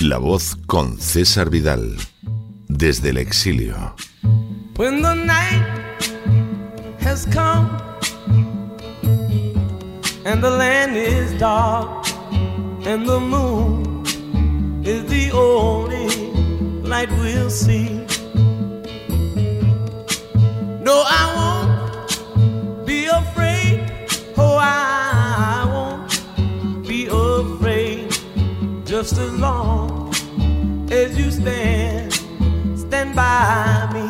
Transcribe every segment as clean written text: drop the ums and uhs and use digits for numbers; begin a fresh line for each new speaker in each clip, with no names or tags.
La Voz con César Vidal, desde el exilio.
When the night has come and the land is dark and the moon is the only light we'll see. No, I won't be afraid. Oh, I won't be afraid. Just as long as you stand by me.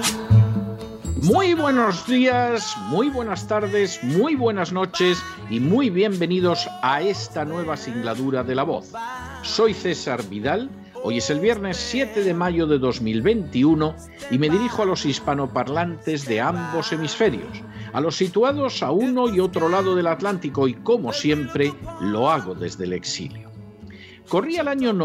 Muy buenos días, muy buenas tardes, muy buenas noches y muy bienvenidos a esta nueva singladura de La Voz. Soy César Vidal, hoy es el viernes 7 de mayo de 2021 y me dirijo a los hispanoparlantes de ambos hemisferios, a los situados a uno y otro lado del Atlántico y, como siempre, lo hago desde el exilio. Corría el año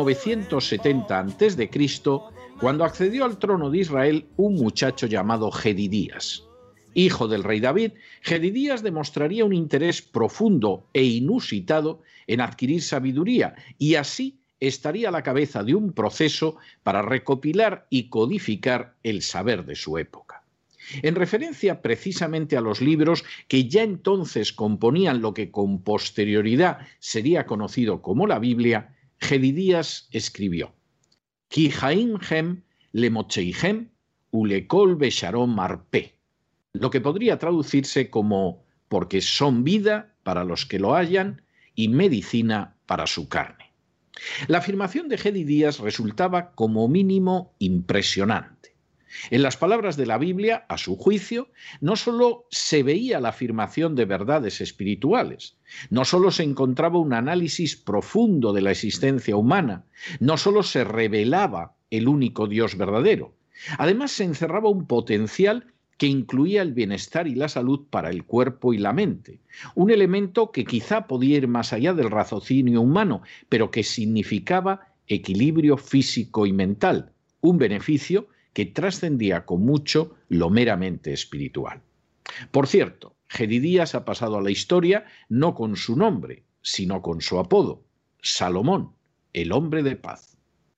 970 a.C., cuando accedió al trono de Israel un muchacho llamado Jedidías. Hijo del rey David, Jedidías demostraría un interés profundo e inusitado en adquirir sabiduría y así estaría a la cabeza de un proceso para recopilar y codificar el saber de su época. En referencia precisamente a los libros que ya entonces componían lo que con posterioridad sería conocido como la Biblia, Jedidías escribió: Ki haimhem lemocheichem ulekol besharom marpé, lo que podría traducirse como porque son vida para los que lo hallan y medicina para su carne. La afirmación de Jedidías resultaba como mínimo impresionante. En las palabras de la Biblia, a su juicio, no solo se veía la afirmación de verdades espirituales, no solo se encontraba un análisis profundo de la existencia humana, no solo se revelaba el único Dios verdadero, además se encerraba un potencial que incluía el bienestar y la salud para el cuerpo y la mente, un elemento que quizá podía ir más allá del raciocinio humano, pero que significaba equilibrio físico y mental, un beneficio que trascendía con mucho lo meramente espiritual. Por cierto, Jedidías ha pasado a la historia no con su nombre, sino con su apodo, Salomón, el hombre de paz.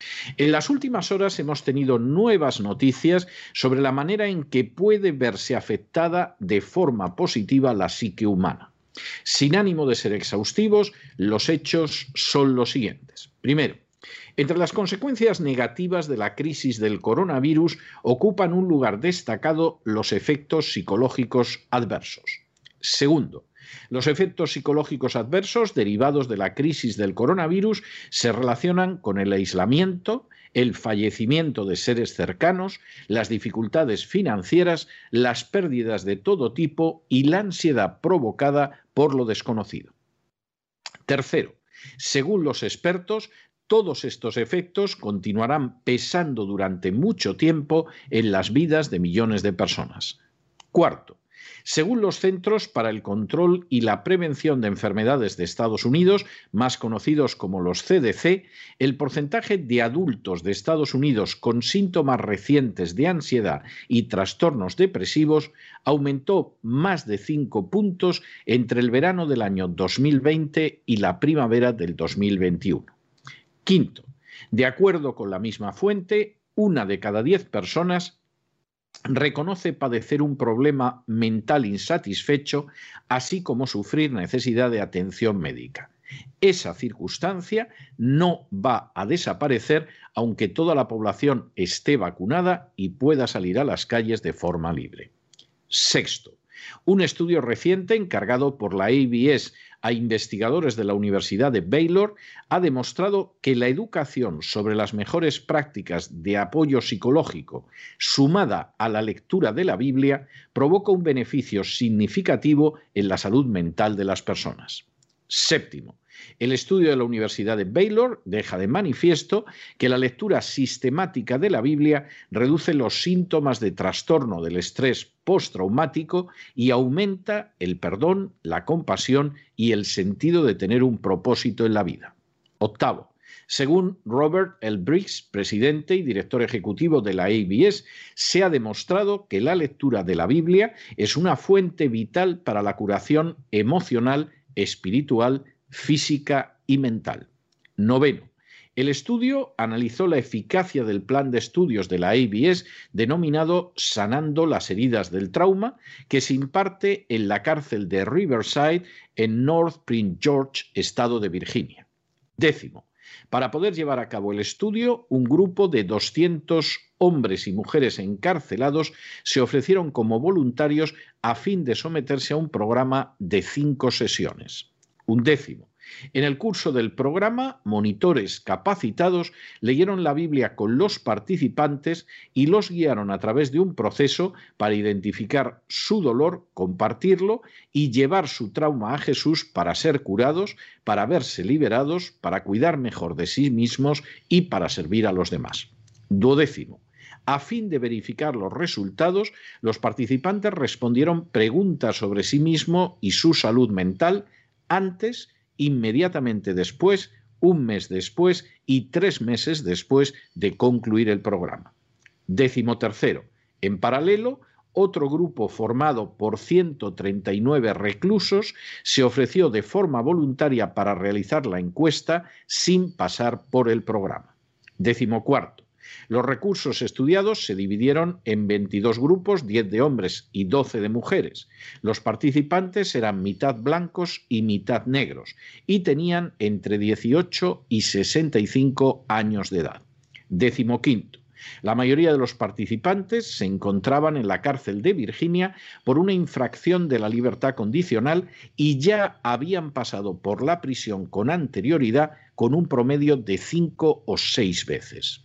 En las últimas horas hemos tenido nuevas noticias sobre la manera en que puede verse afectada de forma positiva la psique humana. Sin ánimo de ser exhaustivos, los hechos son los siguientes. Primero, entre las consecuencias negativas de la crisis del coronavirus ocupan un lugar destacado los efectos psicológicos adversos. Segundo, los efectos psicológicos adversos derivados de la crisis del coronavirus se relacionan con el aislamiento, el fallecimiento de seres cercanos, las dificultades financieras, las pérdidas de todo tipo y la ansiedad provocada por lo desconocido. Tercero, según los expertos, todos estos efectos continuarán pesando durante mucho tiempo en las vidas de millones de personas. Cuarto, según los Centros para el Control y la Prevención de Enfermedades de Estados Unidos, más conocidos como los CDC, el porcentaje de adultos de Estados Unidos con síntomas recientes de ansiedad y trastornos depresivos aumentó más de 5 puntos entre el verano del año 2020 y la primavera del 2021. Quinto, de acuerdo con la misma fuente, 1 de cada 10 personas reconoce padecer un problema mental insatisfecho, así como sufrir necesidad de atención médica. Esa circunstancia no va a desaparecer aunque toda la población esté vacunada y pueda salir a las calles de forma libre. Sexto, un estudio reciente encargado por la ABS a investigadores de la Universidad de Baylor ha demostrado que la educación sobre las mejores prácticas de apoyo psicológico sumada a la lectura de la Biblia provoca un beneficio significativo en la salud mental de las personas. Séptimo, el estudio de la Universidad de Baylor deja de manifiesto que la lectura sistemática de la Biblia reduce los síntomas de trastorno del estrés postraumático y aumenta el perdón, la compasión y el sentido de tener un propósito en la vida. Octavo, según Robert L. Briggs, presidente y director ejecutivo de la ABS, se ha demostrado que la lectura de la Biblia es una fuente vital para la curación emocional, espiritual, física y mental. Noveno, El estudio analizó la eficacia del plan de estudios de la ABS denominado Sanando las heridas del trauma, que se imparte en la cárcel de Riverside en North Prince George, estado de Virginia. 10. Para poder llevar a cabo el estudio, un grupo de 200 hombres y mujeres encarcelados se ofrecieron como voluntarios a fin de someterse a un programa de 5 sesiones. 11. En el curso del programa, monitores capacitados leyeron la Biblia con los participantes y los guiaron a través de un proceso para identificar su dolor, compartirlo y llevar su trauma a Jesús para ser curados, para verse liberados, para cuidar mejor de sí mismos y para servir a los demás. 12. A fin de verificar los resultados, los participantes respondieron preguntas sobre sí mismos y su salud mental antes, inmediatamente después, un mes después y 3 meses después de concluir el programa. 13. En paralelo, otro grupo formado por 139 reclusos se ofreció de forma voluntaria para realizar la encuesta sin pasar por el programa. 14. Los recursos estudiados se dividieron en 22 grupos, 10 de hombres y 12 de mujeres. Los participantes eran mitad blancos y mitad negros y tenían entre 18 y 65 años de edad. 15. La mayoría de los participantes se encontraban en la cárcel de Virginia por una infracción de la libertad condicional y ya habían pasado por la prisión con anterioridad con un promedio de 5 o 6 veces.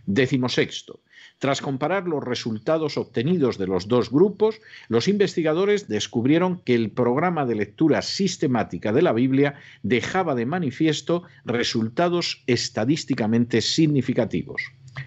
16. Tras comparar los resultados obtenidos de los dos grupos, los investigadores descubrieron que el programa de lectura sistemática de la Biblia dejaba de manifiesto resultados estadísticamente significativos.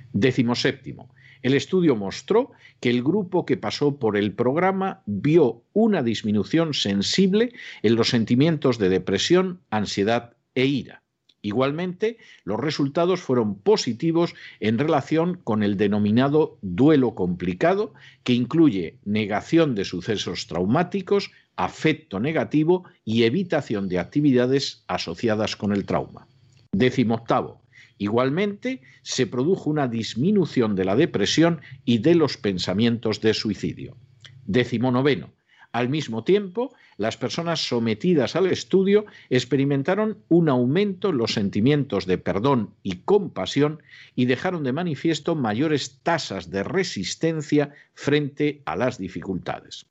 17. El estudio mostró que el grupo que pasó por el programa vio una disminución sensible en los sentimientos de depresión, ansiedad e ira. Igualmente, los resultados fueron positivos en relación con el denominado duelo complicado, que incluye negación de sucesos traumáticos, afecto negativo y evitación de actividades asociadas con el trauma. 18. Igualmente, se produjo una disminución de la depresión y de los pensamientos de suicidio. 19. Al mismo tiempo, las personas sometidas al estudio experimentaron un aumento en los sentimientos de perdón y compasión y dejaron de manifiesto mayores tasas de resistencia frente a las dificultades.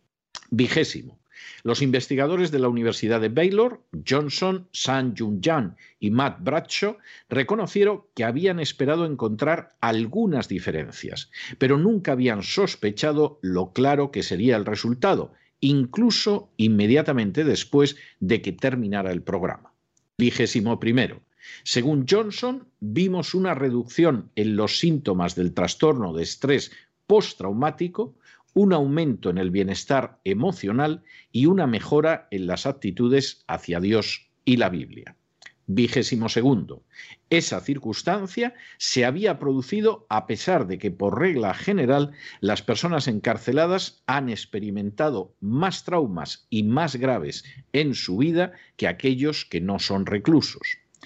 20. Los investigadores de la Universidad de Baylor, Johnson, Sang-Jun Yang y Matt Bradshaw, reconocieron que habían esperado encontrar algunas diferencias, pero nunca habían sospechado lo claro que sería el resultado, incluso inmediatamente después de que terminara el programa. 21. Según Johnson, vimos una reducción en los síntomas del trastorno de estrés postraumático, un aumento en el bienestar emocional y una mejora en las actitudes hacia Dios y la Biblia. 22. Esa circunstancia se había producido a pesar de que, por regla general, las personas encarceladas han experimentado más traumas y más graves en su vida que aquellos que no son reclusos.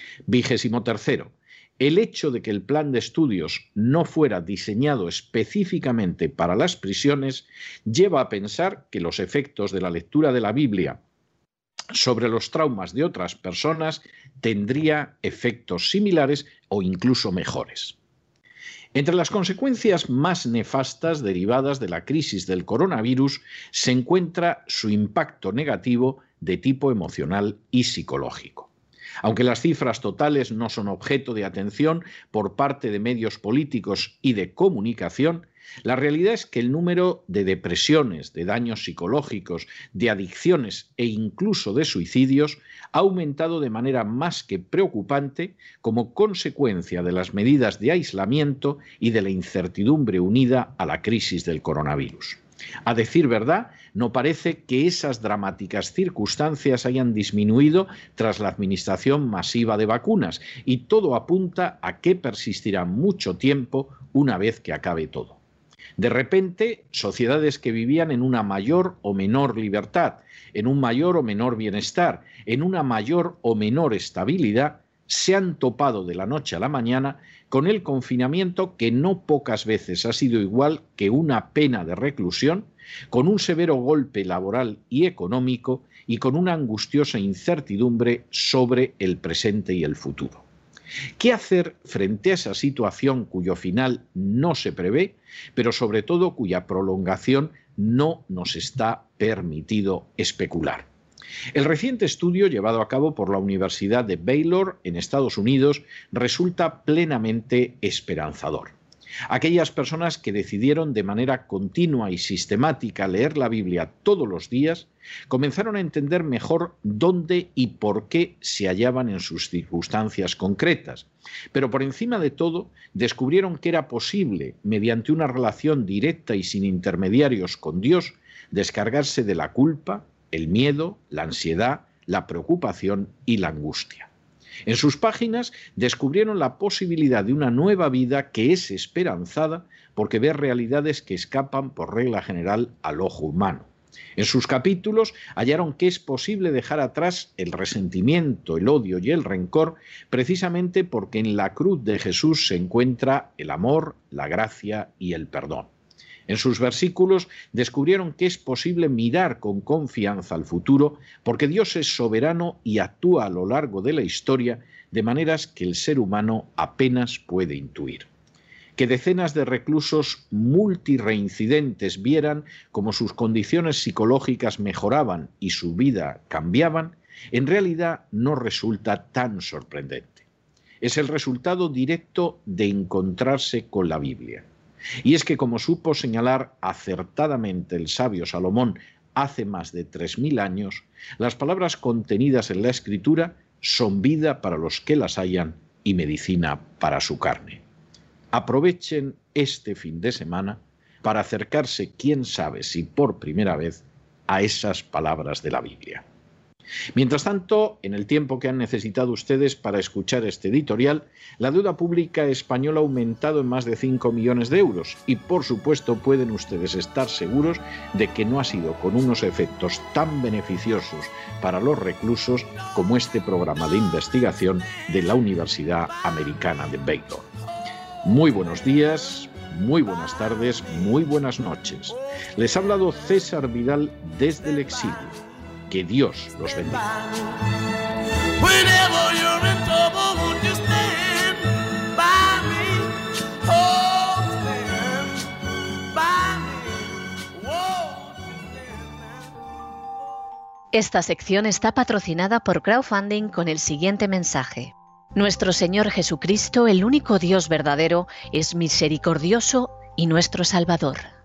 23. El hecho de que el plan de estudios no fuera diseñado específicamente para las prisiones lleva a pensar que los efectos de la lectura de la Biblia sobre los traumas de otras personas tendría efectos similares o incluso mejores. Entre las consecuencias más nefastas derivadas de la crisis del coronavirus se encuentra su impacto negativo de tipo emocional y psicológico. Aunque las cifras totales no son objeto de atención por parte de medios políticos y de comunicación, la realidad es que el número de depresiones, de daños psicológicos, de adicciones e incluso de suicidios ha aumentado de manera más que preocupante como consecuencia de las medidas de aislamiento y de la incertidumbre unida a la crisis del coronavirus. A decir verdad, no parece que esas dramáticas circunstancias hayan disminuido tras la administración masiva de vacunas y todo apunta a que persistirá mucho tiempo una vez que acabe todo. De repente, sociedades que vivían en una mayor o menor libertad, en un mayor o menor bienestar, en una mayor o menor estabilidad, se han topado de la noche a la mañana con el confinamiento, que no pocas veces ha sido igual que una pena de reclusión, con un severo golpe laboral y económico y con una angustiosa incertidumbre sobre el presente y el futuro. ¿Qué hacer frente a esa situación cuyo final no se prevé, pero sobre todo cuya prolongación no nos está permitido especular? El reciente estudio llevado a cabo por la Universidad de Baylor en Estados Unidos resulta plenamente esperanzador. Aquellas personas que decidieron de manera continua y sistemática leer la Biblia todos los días comenzaron a entender mejor dónde y por qué se hallaban en sus circunstancias concretas, pero por encima de todo descubrieron que era posible, mediante una relación directa y sin intermediarios con Dios, descargarse de la culpa, el miedo, la ansiedad, la preocupación y la angustia. En sus páginas descubrieron la posibilidad de una nueva vida que es esperanzada porque ve realidades que escapan por regla general al ojo humano. En sus capítulos hallaron que es posible dejar atrás el resentimiento, el odio y el rencor, precisamente porque en la cruz de Jesús se encuentra el amor, la gracia y el perdón. En sus versículos descubrieron que es posible mirar con confianza al futuro porque Dios es soberano y actúa a lo largo de la historia de maneras que el ser humano apenas puede intuir. Que decenas de reclusos multireincidentes vieran cómo sus condiciones psicológicas mejoraban y su vida cambiaban, en realidad no resulta tan sorprendente. Es el resultado directo de encontrarse con la Biblia. Y es que, como supo señalar acertadamente el sabio Salomón hace más de 3000 años, las palabras contenidas en la Escritura son vida para los que las hallan y medicina para su carne. Aprovechen este fin de semana para acercarse, quién sabe si por primera vez, a esas palabras de la Biblia. Mientras tanto, en el tiempo que han necesitado ustedes para escuchar este editorial, la deuda pública española ha aumentado en más de 5 millones de euros y, por supuesto, pueden ustedes estar seguros de que no ha sido con unos efectos tan beneficiosos para los reclusos como este programa de investigación de la Universidad Americana de Baylor. Muy buenos días, muy buenas tardes, muy buenas noches. Les ha hablado César Vidal desde el exilio. Que Dios los bendiga.
Esta sección está patrocinada por crowdfunding con el siguiente mensaje. Nuestro Señor Jesucristo, el único Dios verdadero, es misericordioso y nuestro Salvador.